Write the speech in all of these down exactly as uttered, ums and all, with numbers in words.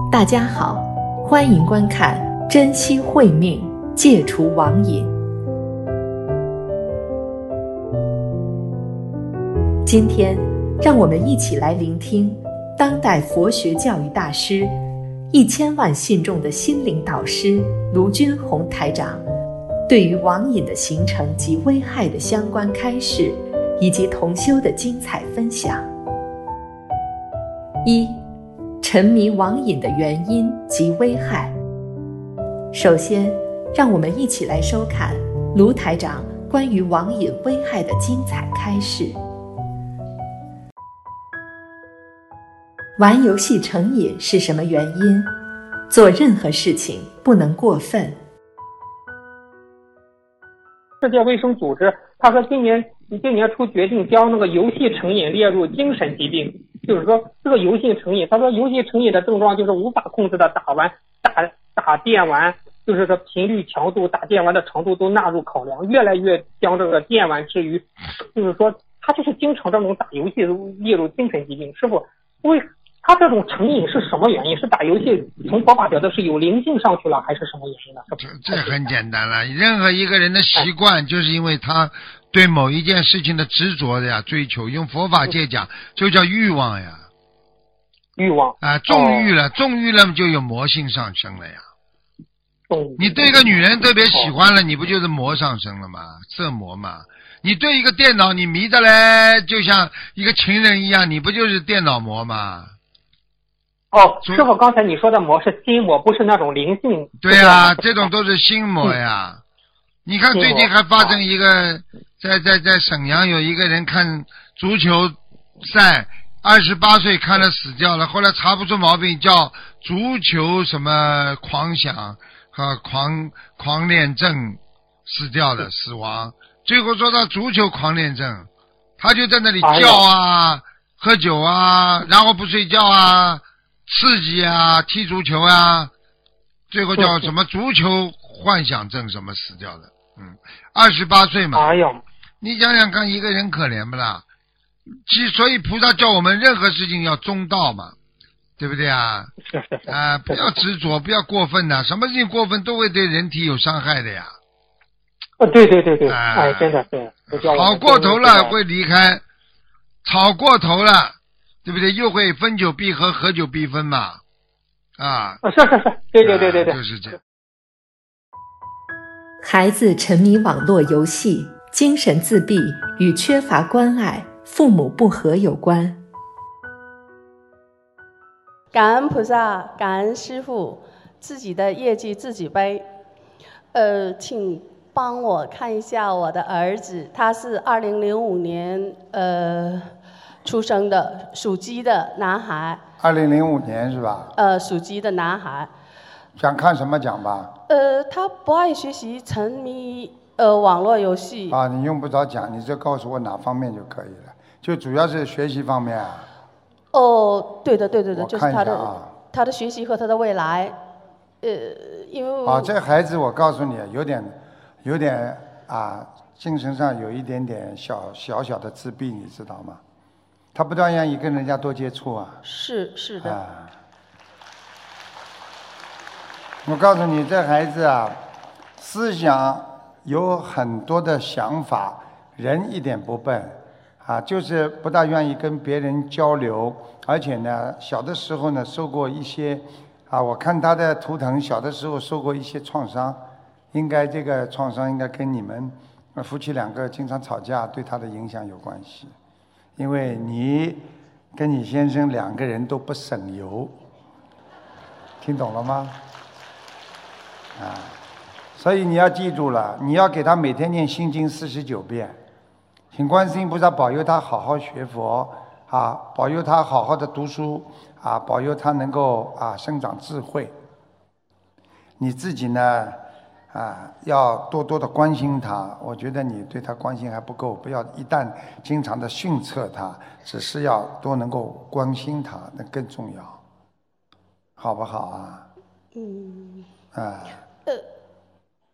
大家好，欢迎观看珍惜慧命，戒除网瘾。今天让我们一起来聆听当代佛学教育大师、一千万信众的心灵导师卢军宏台长对于网瘾的形成及危害的相关开示，以及同修的精彩分享。一、沉迷网瘾的原因及危害。首先，让我们一起来收看卢台长关于网瘾危害的精彩开示。玩游戏成瘾是什么原因？做任何事情不能过分。 世界卫生组织他说今年今年初决定将那个游戏成瘾列入精神疾病，就是说这个游戏成瘾，他说游戏成瘾的症状就是无法控制的打完打打电玩，就是说频率强度打电玩的程度都纳入考量，越来越将这个电玩之余，就是说他就是经常这种打游戏列入精神疾病。师傅，为他这种成瘾是什么原因？是打游戏从佛法角度是有灵性上去了，还是什么原因呢？ 这这很简单了，任何一个人的习惯就是因为他对某一件事情的执着的呀，追求，用佛法界讲就叫欲望呀。 欲望啊，纵欲了，纵欲了就有魔性上升了呀。你对一个女人特别喜欢了，你不就是魔上升了吗？色魔嘛。你对一个电脑你迷的嘞，就像一个情人一样，你不就是电脑魔吗？ 哦，师傅，刚才你说的魔是心魔，不是那种灵性。 对呀、啊，这种都是心魔呀。嗯、你看最近还发生一个，在在在沈阳有一个人看足球赛，二十八岁看了死掉了，后来查不出毛病，叫足球什么狂想和狂狂恋症死掉的，死亡。最后说到足球狂恋症，他就在那里叫啊，喝酒啊，然后不睡觉啊。刺激啊，踢足球啊，最后叫什么足球幻想症什么死掉的，嗯，二十八岁嘛。 哎呦， 你想想看，一个人可怜不啦？其所以菩萨叫我们任何事情要中道嘛，对不对啊？ 是是是。 啊、呃，不要执着，不要过分的，什么事情过分都会对人体有伤害的呀。 哦，对对对对， 呃、 哎，真的是。 吵过头了会离开，吵过头了。对不对？又会分久必合，合久必分嘛，啊！ 是是是，对对对对对， 啊、就是这样。 孩子沉迷网络游戏，精神自闭与缺乏关爱、父母不和有关。 感恩菩萨，感恩师父，自己的业绩自己背。呃，请帮我看一下我的儿子，他是二零零五年呃。出生的，属鸡的男孩。 二零零五年是吧？ 呃，属鸡的男孩。 想看什么讲吧？ 呃，他不爱学习，沉迷呃网络游戏。 啊，你用不着讲，你就告诉我哪方面就可以了，就主要是学习方面啊。 哦，对的，对的，对的， 我就是他的、 啊、 他的学习和他的未来，呃，因为。 啊，这孩子我告诉你，有点，有点啊，精神上有一点点小小小的自闭，你知道吗？他不大愿意跟人家多接触啊。 是是的。 啊，我告诉你，这孩子啊，思想有很多的想法，人一点不笨，啊，就是不大愿意跟别人交流，而且呢，小的时候呢，受过一些，啊，我看他的图腾，小的时候受过一些创伤，应该这个创伤应该跟你们夫妻两个经常吵架对他的影响有关系。因为你跟你先生两个人都不省油，听懂了吗？啊，所以你要记住了，你要给他每天念心经四十九遍，请观世音菩萨保佑他好好学佛啊，保佑他好好的读书啊，保佑他能够啊生长智慧。你自己呢？啊，要多多的关心他。我觉得你对他关心还不够，不要一旦经常的训斥他，只是要多能够关心他，那更重要，好不好啊？ 嗯。 啊。 呃，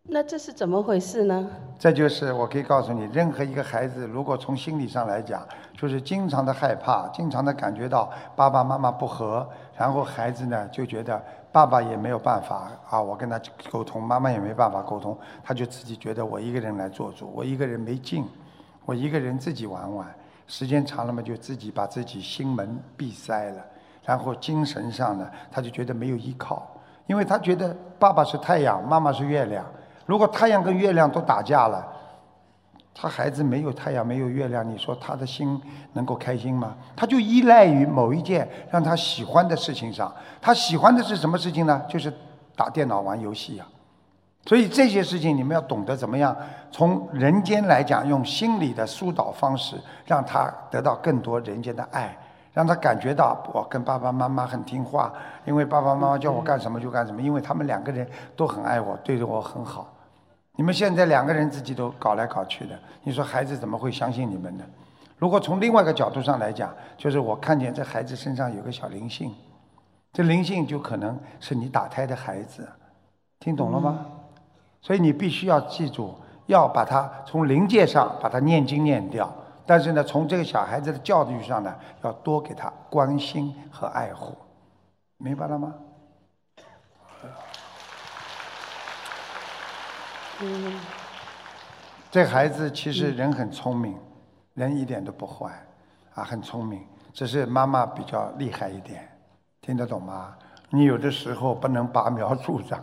那这是怎么回事呢？ 这就是我可以告诉你，任何一个孩子，如果从心理上来讲，就是经常的害怕，经常的感觉到爸爸妈妈不和，然后孩子呢就觉得爸爸也没有办法啊，我跟他沟通，妈妈也没办法沟通，他就自己觉得我一个人来做主，我一个人没劲，我一个人自己玩玩，时间长了嘛，就自己把自己心门闭塞了，然后精神上呢，他就觉得没有依靠，因为他觉得爸爸是太阳，妈妈是月亮。如果太阳跟月亮都打架了，他孩子没有太阳没有月亮，你说他的心能够开心吗？他就依赖于某一件让他喜欢的事情上，他喜欢的是什么事情呢？就是打电脑玩游戏啊。所以这些事情你们要懂得怎么样从人间来讲，用心理的疏导方式让他得到更多人间的爱，让他感觉到我跟爸爸妈妈很听话，因为爸爸妈妈叫我干什么就干什么，因为他们两个人都很爱我，对着我很好。你们现在两个人自己都搞来搞去的，你说孩子怎么会相信你们呢？如果从另外一个角度上来讲，就是我看见这孩子身上有个小灵性，这灵性就可能是你打胎的孩子，听懂了吗？嗯，所以你必须要记住，要把它从灵界上把它念经念掉，但是呢，从这个小孩子的教育上呢，要多给他关心和爱护，明白了吗？ 嗯， 这孩子其实人很聪明，嗯，人一点都不坏，啊，很聪明，只是妈妈比较厉害一点，听得懂吗？你有的时候不能拔苗助长。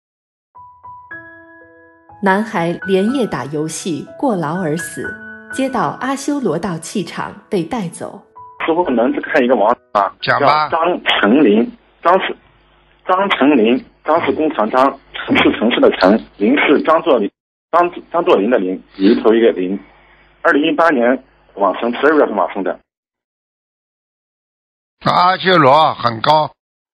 男孩连夜打游戏过劳而死，接到阿修罗道气场被带走。 师傅能看一个王啊， 讲吧。 叫张成林，张是张成林，张是工厂张，城是城市的城，林是张作霖，张张作霖的林，里头一个林。二零一八年往生，十二月份往生的。 阿修罗很高。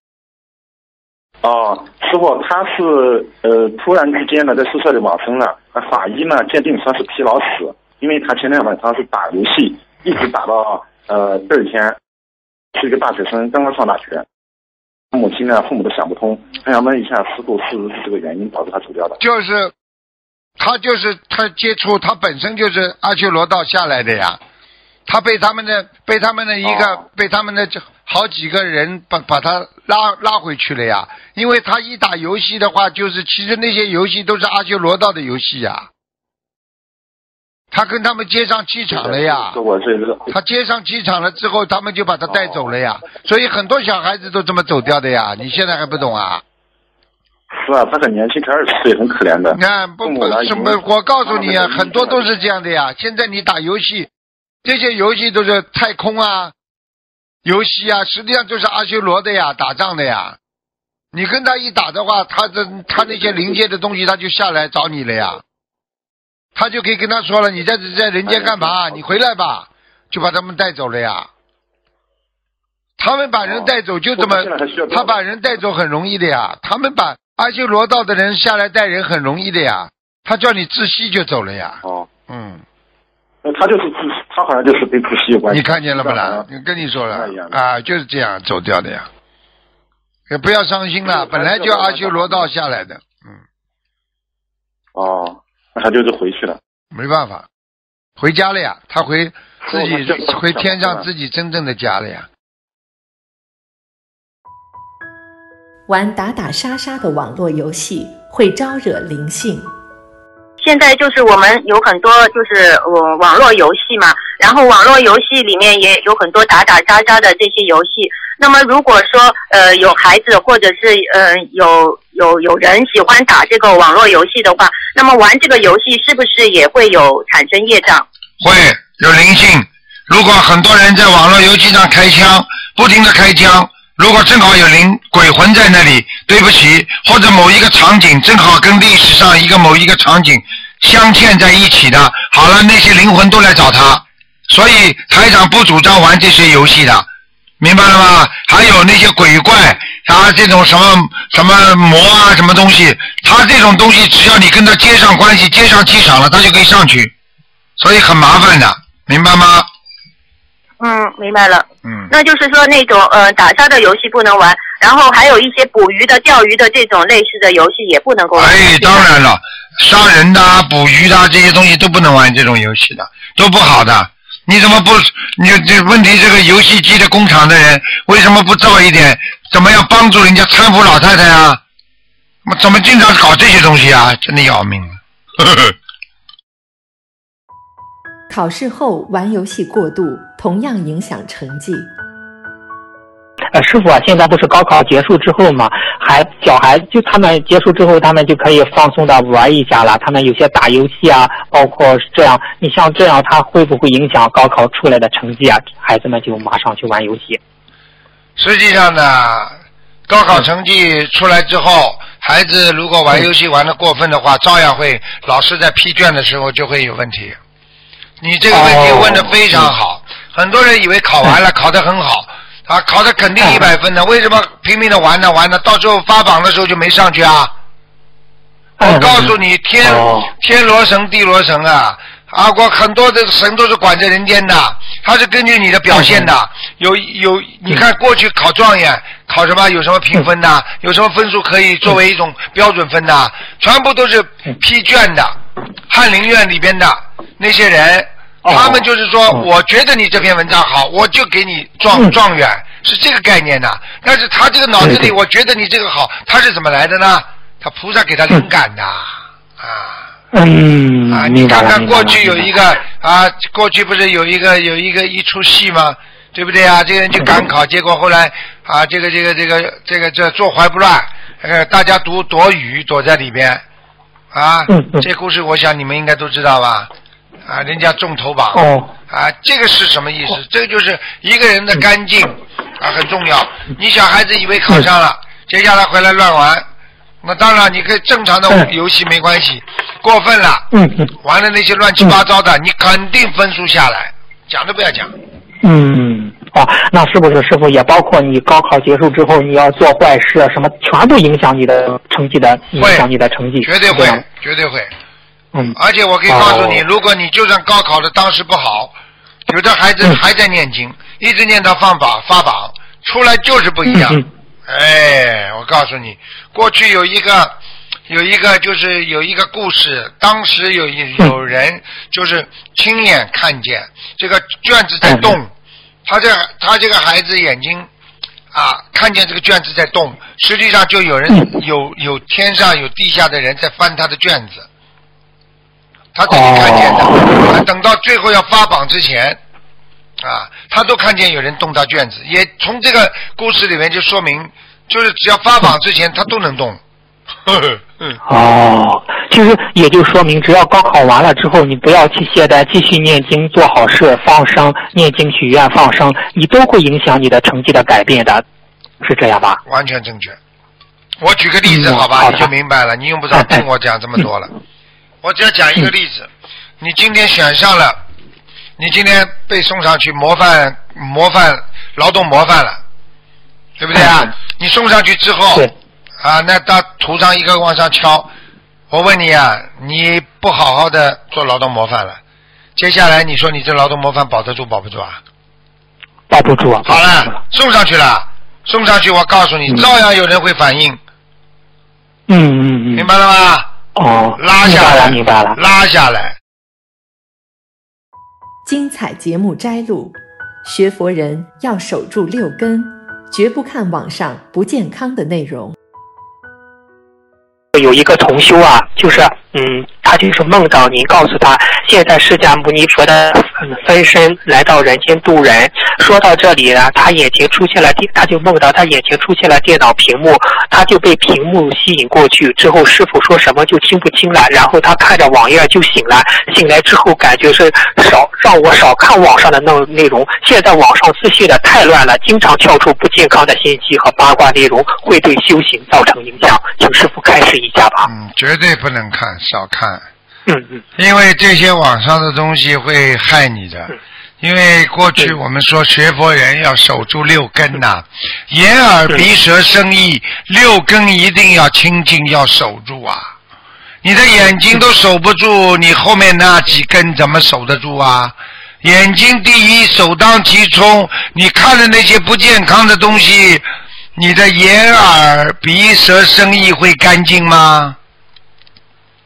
哦，师傅，他是呃突然之间呢在宿舍里往生了，法医呢鉴定说是疲劳死，因为他前天晚上是打游戏，一直打到呃第二天，是一个大学生，刚刚上大学。母亲呢，父母都想不通，他想问一下师傅，是不是这个原因导致他走掉的？ 就是他就是他接触，他本身就是阿修罗道下来的呀，他被他们的被他们的一个、哦、被他们的好几个人把把他拉拉回去了呀，因为他一打游戏的话，就是其实那些游戏都是阿修罗道的游戏呀，他跟他们接上气场了呀，他接上气场了之后，他们就把他带走了呀，哦、所以很多小孩子都这么走掉的呀，你现在还不懂啊？ 是啊，他很年轻，才二十岁，很可怜的。 你看，不不什么，我告诉你啊，很多都是这样的呀。现在你打游戏，这些游戏都是太空啊，游戏啊，实际上就是阿修罗的呀，打仗的呀。你跟他一打的话，他的他那些灵界的东西，他就下来找你了呀。他就可以跟他说了，你在在人间干嘛？你回来吧，就把他们带走了呀。他们把人带走就这么，他把人带走很容易的呀。他们把阿修罗道的人下来带人很容易的呀，他叫你窒息就走了呀。 哦， 嗯， 他就是窒，他好像就是跟窒息有关系。 你看见了不啦？你跟你说了啊，就是这样走掉的呀。也不要伤心了，本来就阿修罗道下来的，嗯。 哦，那他就是回去了。 没办法，回家了呀，他回自己回天上自己真正的家了呀。 玩打打杀杀的网络游戏会招惹灵性。 现在就是我们有很多就是呃网络游戏嘛，然后网络游戏里面也有很多打打杀杀的这些游戏。那么如果说呃有孩子或者是呃有有有人喜欢打这个网络游戏的话，那么玩这个游戏是不是也会有产生业障？ 会有灵性。如果很多人在网络游戏上开枪，不停的开枪。如果正好有灵鬼魂在那里，对不起，或者某一个场景正好跟历史上一个某一个场景镶嵌在一起的，好了，那些灵魂都来找他，所以台长不主张玩这些游戏的，明白了吗？还有那些鬼怪啊，这种什么什么魔啊，什么东西，他这种东西只要你跟他接上关系，接上气场了，他就可以上去，所以很麻烦的，明白吗？ 嗯，明白了。 嗯， 那就是说那种呃打杀的游戏不能玩，然后还有一些捕鱼的、钓鱼的这种类似的游戏也不能够玩。 哎，当然了， 杀人的、捕鱼的这些东西都不能玩这种游戏的，都不好的。你怎么不？你这问题，这个游戏机的工厂的人为什么不造一点？怎么样帮助人家搀扶老太太啊？怎么经常搞这些东西啊？真的要命了！呵呵。 考试后玩游戏过度，同样影响成绩。 呃，师傅啊，现在不是高考结束之后嘛，还小孩就他们结束之后，他们就可以放松的玩一下了。他们有些打游戏啊，包括这样，你像这样，他会不会影响高考出来的成绩啊？孩子们就马上去玩游戏。 实际上呢，高考成绩出来之后，孩子如果玩游戏玩得过分的话，照样会老师在批卷的时候就会有问题。你这个问题问得非常好，很多人以为考完了考得很好。啊，考的肯定一百分的，为什么拼命的玩呢？玩呢，到最后发榜的时候就没上去啊！我告诉你，天天罗神地罗神啊！啊，我很多的神都是管着人间的，他是根据你的表现的。有有，你看过去考状元，考什么？有什么评分的？有什么分数可以作为一种标准分的？全部都是批卷的，翰林院里边的那些人。他们就是说，我觉得你这篇文章好，我就给你状状元，是这个概念的。但是他这个脑子里，我觉得你这个好，他是怎么来的呢？他菩萨给他灵感的啊。 嗯。 啊，你看看过去有一个啊，过去不是有一个有一个一出戏吗？对不对啊？这个人去赶考，结果后来啊，这个这个这个这个这坐怀不乱，呃，大家躲躲雨躲在里边啊。这故事我想你们应该都知道吧？啊，人家中头榜哦，啊，这个是什么意思？哦、这个就是一个人的干净啊，很重要。你小孩子以为考上了，接下来回来乱玩，那当然你可以正常的游戏没关系，过分了，玩的那些乱七八糟的，你肯定分数下来，讲都不要讲。 嗯，哦，那是不是师傅也包括你高考结束之后你要做坏事什么，全部影响你的成绩的，影响你的成绩？ 绝对会，绝对会。 嗯， 而且我可以告诉你，哦、如果你就算高考的当时不好，有的孩子还在念经，嗯、一直念到放榜发榜，出来就是不一样。嗯、哎，我告诉你，过去有一个有一个就是有一个故事，当时有有人就是亲眼看见这个卷子在动，嗯、他这他这个孩子眼睛啊看见这个卷子在动，实际上就有人、嗯、有有天上有地下的人在翻他的卷子。他自己看见的，哦、等到最后要发榜之前，啊，他都看见有人动他卷子，也从这个故事里面就说明，就是只要发榜之前，他都能动。呵呵嗯、 哦，其实也就说明，只要高考完了之后，你不要去懈怠，继续念经、做好事、放生、念经许愿、放生，你都会影响你的成绩的改变的，是这样吧？ 完全正确。我举个例子，嗯、好吧，好你就明白了，你用不着听我讲这么多了。嗯我只要讲一个例子，你今天选上了，你今天被送上去模范模范劳动模范了，对不对啊？嗯、你送上去之后，啊，那到图上一个往上敲，我问你啊，你不好好的做劳动模范了，接下来你说你这劳动模范保得住保不住啊？ 保不住啊！ 好了，送上去了，送上去，我告诉你，嗯、照样有人会反应。 嗯嗯嗯， 明白了吗？ 哦， 拉下来， 明白了， 拉下来。 精彩节目摘录：学佛人要守住六根，绝不看网上不健康的内容。 有一个同修啊，就是嗯，他就是梦到您告诉他，现在释迦牟尼佛的分身来到人间度人。说到这里呢，他眼前出现了电，他就梦到他眼前出现了电脑屏幕，他就被屏幕吸引过去。之后师父说什么就听不清了，然后他看着网页就醒了。醒来之后感觉是少让我少看网上的内内容。现在网上资讯的太乱了，经常跳出不健康的信息和八卦内容，会对修行造成影响。请师父开示一下吧。 嗯，绝对不能看，少看。 嗯嗯。 因为这些网上的东西会害你的。嗯，因为过去我们说学佛人要守住六根呐、啊，眼耳鼻舌身意六根一定要清净，要守住啊！你的眼睛都守不住，你后面那几根怎么守得住啊？眼睛第一，首当其冲。你看的那些不健康的东西，你的眼耳鼻舌身意会干净吗？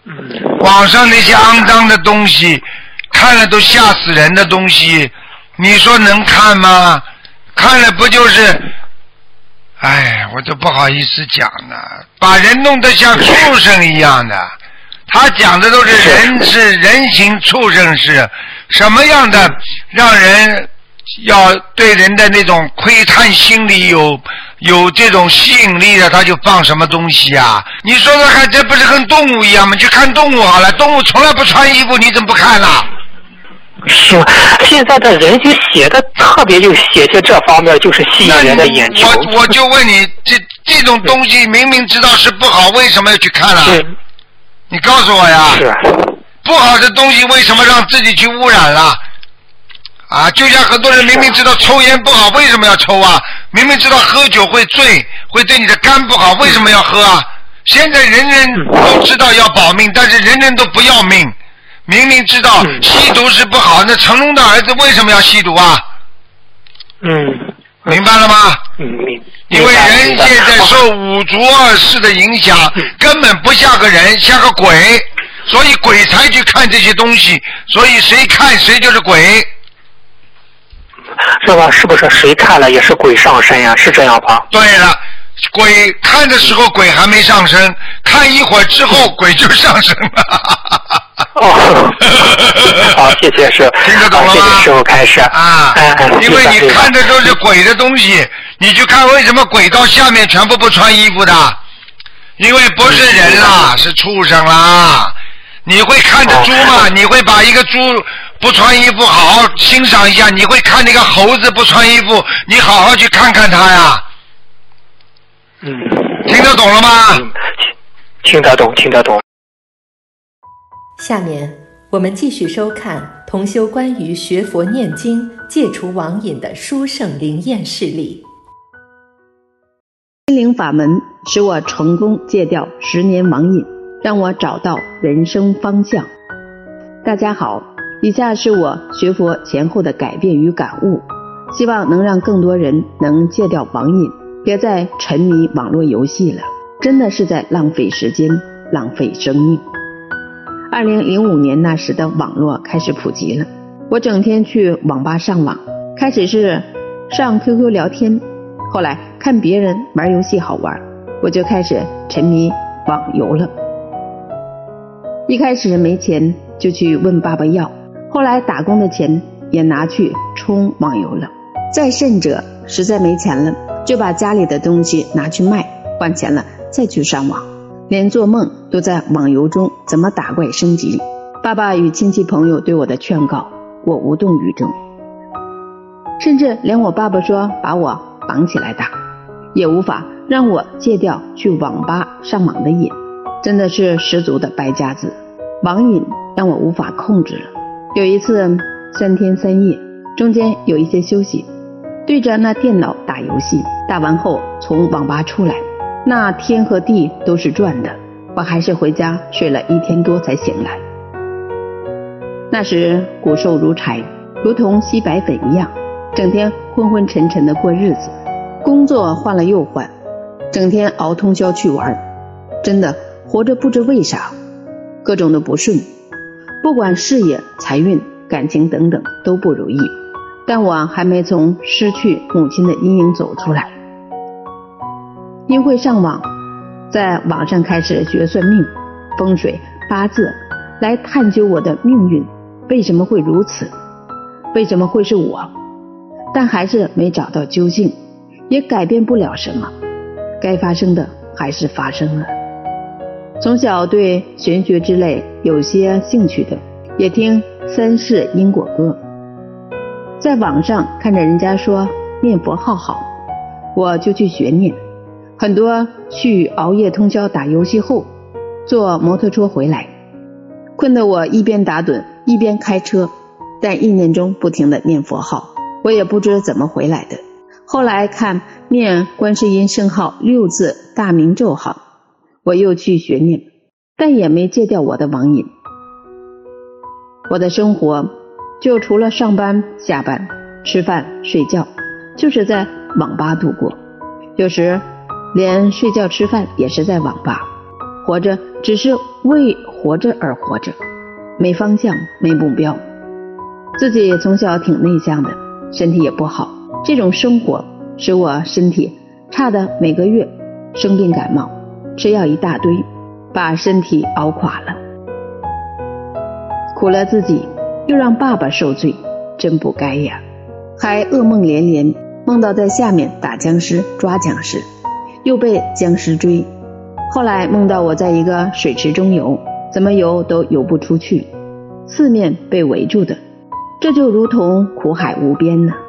网上那些肮脏的东西，看了都吓死人的东西，你说能看吗？看了不就是，哎，我都不好意思讲了，把人弄得像畜生一样的。他讲的都是人是人形畜生是什么样的，让人要对人的那种窥探心理有有这种吸引力的，他就放什么东西啊？你说说看，这不是跟动物一样吗？去看动物好了，动物从来不穿衣服，你怎么不看啦？ 是，现在的人就写的特别，就写些这方面，就是吸引人的眼球。 我我就问你，这这种东西明明知道是不好，为什么要去看啊？你告诉我呀。 是。 不好的东西为什么让自己去污染了？啊，就像很多人明明知道抽烟不好，为什么要抽啊？明明知道喝酒会醉，会对你的肝不好，为什么要喝啊？现在人人都知道要保命，但是人人都不要命。明明知道吸毒是不好，那成龙的儿子为什么要吸毒啊？ 嗯， 明白了吗？ 嗯，明。 因为人现在受五浊恶世的影响，根本不像个人，像个鬼，所以鬼才去看这些东西，所以谁看谁就是鬼。 是吧？是不是谁看了也是鬼上身呀？是这样吧？ 对了。鬼看的时候鬼还没上身，看一会儿之后鬼就上身了。 哦，好，谢谢师傅， 听得懂了吗？ 谢谢师傅开始啊，因为你看的都是鬼的东西，你去看为什么鬼到下面全部不穿衣服的？因为不是人啦，是畜生啦。你会看着猪吗？你会把一个猪不穿衣服好好欣赏一下？你会看那个猴子不穿衣服，你好好去看看它呀？ 嗯， 听得懂了吗？ 嗯，听得懂，听得懂。 下面我们继续收看同修关于学佛念经戒除网瘾的殊胜灵验事例。 心灵法门使我成功戒掉十年网瘾，让我找到人生方向。大家好，以下是我学佛前后的改变与感悟，希望能让更多人能戒掉网瘾，别再沉迷网络游戏了，真的是在浪费时间，浪费生命。二零零五年那时的网络开始普及了，我整天去网吧上网，开始是上 Q Q 聊天，后来看别人玩游戏好玩，我就开始沉迷网游了。一开始没钱就去问爸爸要，后来打工的钱也拿去充网游了，再甚者实在没钱了，就把家里的东西拿去卖，换钱了再去上网，连做梦都在网游中怎么打怪升级。爸爸与亲戚朋友对我的劝告，我无动于衷，甚至连我爸爸说把我绑起来打，也无法让我戒掉去网吧上网的瘾，真的是十足的败家子。网瘾让我无法控制了。有一次三天三夜，中间有一些休息，对着那电脑打游戏，打完后从网吧出来，那天和地都是转的，我还是回家睡了一天多才醒来。那时骨瘦如柴，如同吸白粉一样，整天昏昏沉沉的过日子，工作换了又换，整天熬通宵去玩，真的活着不知为啥，各种的不顺，不管事业、财运、感情等等都不如意，但我还没从失去母亲的阴影走出来。因会上网，在网上开始学算命、风水、八字，来探究我的命运为什么会如此，为什么会是我，但还是没找到究竟，也改变不了什么，该发生的还是发生了。从小对玄学之类有些兴趣的，也听三世因果歌，在网上看着人家说念佛号好，我就去学念。很多去熬夜通宵打游戏后，坐摩托车回来，困得我一边打盹一边开车，但意念中不停地念佛号，我也不知怎么回来的。后来看念观世音圣号六字大明咒号，我又去学念，但也没戒掉我的网瘾。我的生活就除了上班下班吃饭睡觉，就是在网吧度过，有时连睡觉吃饭也是在网吧。 活着只是为活着而活着，没方向，没目标。自己从小挺内向的，身体也不好，这种生活使我身体差的每个月生病感冒，吃药一大堆，把身体熬垮了。苦了自己，又让爸爸受罪，真不该呀！还噩梦连连，梦到在下面打僵尸抓僵尸，又被僵尸追。后来梦到我在一个水池中游，怎么游都游不出去，四面被围住的，这就如同苦海无边呢。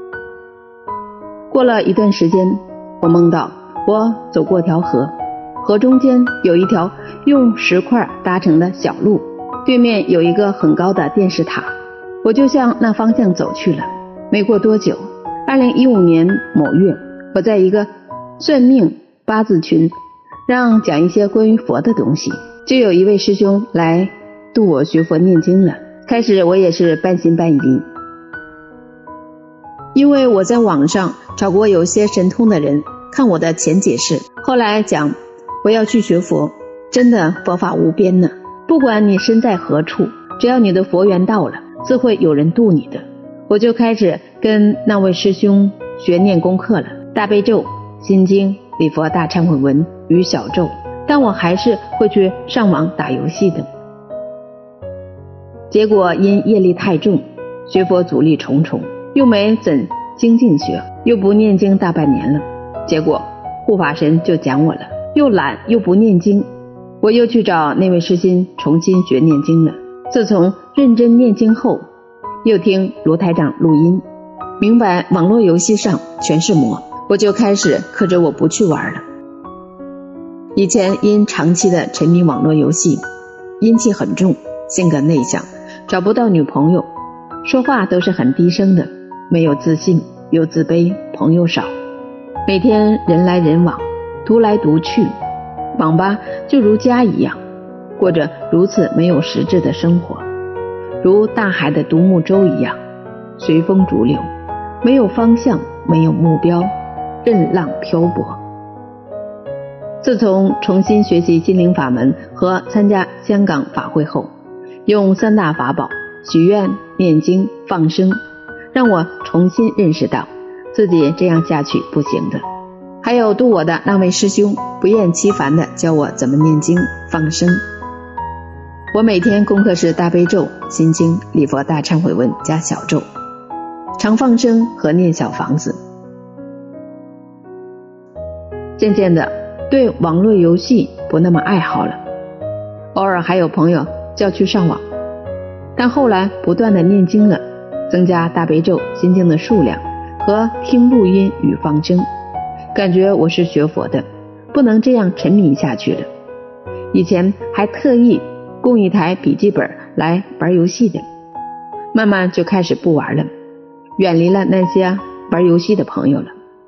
过了一段时间，我梦到我走过条河，河中间有一条用石块搭成的小路，对面有一个很高的电视塔，我就向那方向走去了。没过多久，二零一五年某月，我在一个算命八字群让讲一些关于佛的东西，就有一位师兄来度我学佛念经了。开始我也是半信半疑，因为我在网上找过有些神通的人看我的前解释，后来讲我要去学佛，真的佛法无边呢，不管你身在何处，只要你的佛缘到了，自会有人度你的。我就开始跟那位师兄学念功课了，大悲咒、心经、礼佛大忏悔文与小咒，但我还是会去上网打游戏的。结果因业力太重，学佛阻力重重，又没怎精进学，又不念经大半年了，结果护法神就讲我了，又懒又不念经。我又去找那位师兄重新学念经了。自从认真念经后，又听卢台长录音，明白网络游戏上全是魔，我就开始克制我不去玩了。以前因长期的沉迷网络游戏，阴气很重，性格内向，找不到女朋友，说话都是很低声的，没有自信，又自卑，朋友少，每天人来人往，独来独去，网吧就如家一样，过着如此没有实质的生活，如大海的独木舟一样，随风逐流，没有方向，没有目标，任浪漂泊。自从重新学习心灵法门和参加香港法会后，用三大法宝许愿、念经、放生，让我重新认识到自己这样下去不行的。还有度我的那位师兄不厌其烦地教我怎么念经放生。我每天功课是大悲咒、心经、礼佛大忏悔文加小咒，常放生和念小房子。渐渐的对网络游戏不那么爱好了，偶尔还有朋友叫去上网，但后来不断的念经了，增加大悲咒、心经的数量和听录音与放生，感觉我是学佛的，不能这样沉迷下去了。以前还特意供一台笔记本来玩游戏的，慢慢就开始不玩了，远离了那些玩游戏的朋友了。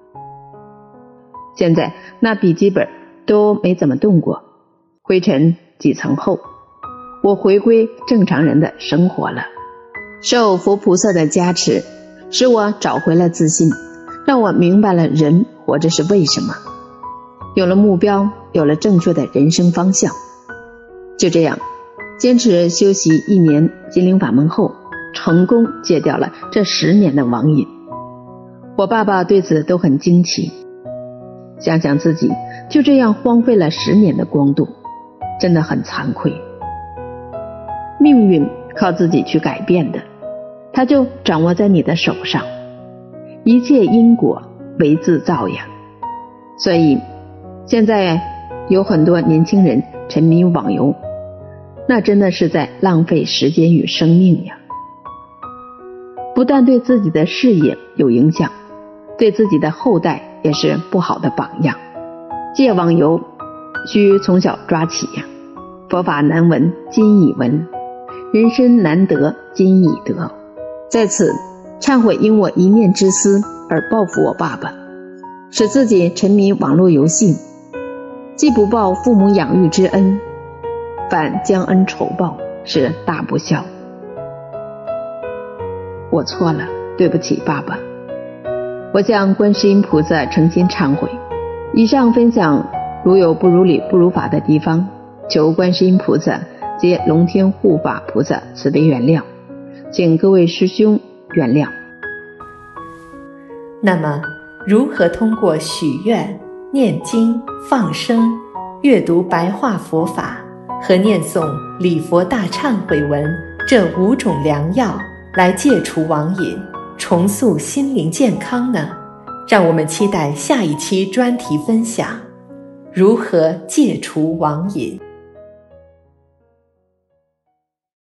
现在那笔记本都没怎么动过，灰尘几层后，我回归正常人的生活了。受佛菩萨的加持，使我找回了自信，让我明白了人活着是为什么，有了目标，有了正确的人生方向。就这样坚持修习一年心灵法门后，成功戒掉了这十年的网瘾。我爸爸对此都很惊奇，想想自己就这样荒废了十年的光度，真的很惭愧。命运靠自己去改变的，它就掌握在你的手上，一切因果为自造呀。所以现在有很多年轻人沉迷网游，那真的是在浪费时间与生命呀。不但对自己的事业有影响，对自己的后代也是不好的榜样。戒网游需从小抓起呀。佛法难闻今已闻，人生难得今已得。在此忏悔因我一念之私而报复我爸爸，使自己沉迷网络游戏，既不报父母养育之恩，反将恩仇报，是大不孝。我错了，对不起爸爸，我向观世音菩萨诚心忏悔。以上分享如有不如理不如法的地方， 求观世音菩萨及龙天护法菩萨慈悲原谅，请各位师兄原谅。 那么，如何通过许愿、念经、放生、阅读白话佛法和念诵礼佛大忏悔文这五种良药来戒除网瘾，重塑心灵健康呢？让我们期待下一期专题分享：如何戒除网瘾。